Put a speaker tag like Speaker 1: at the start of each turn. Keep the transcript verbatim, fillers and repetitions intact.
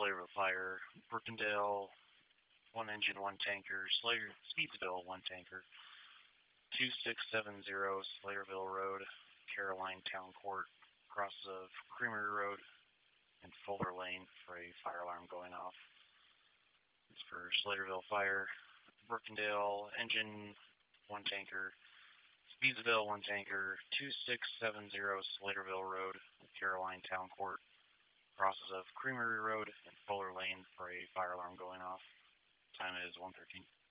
Speaker 1: Slaterville Fire, Brookendale, one engine, one tanker, Slater, Speedsville, one tanker, two six seven zero Slaterville Road, Caroline Town Court, crosses of Creamery Road and Fuller Lane for a fire alarm going off. It's for Slaterville Fire, Brookendale engine, one tanker, Speedsville, one tanker, two six seven zero Slaterville Road, Caroline Town Court, crosses of Creamery Road and Fuller Lane for a fire alarm going off. Time is one thirteen.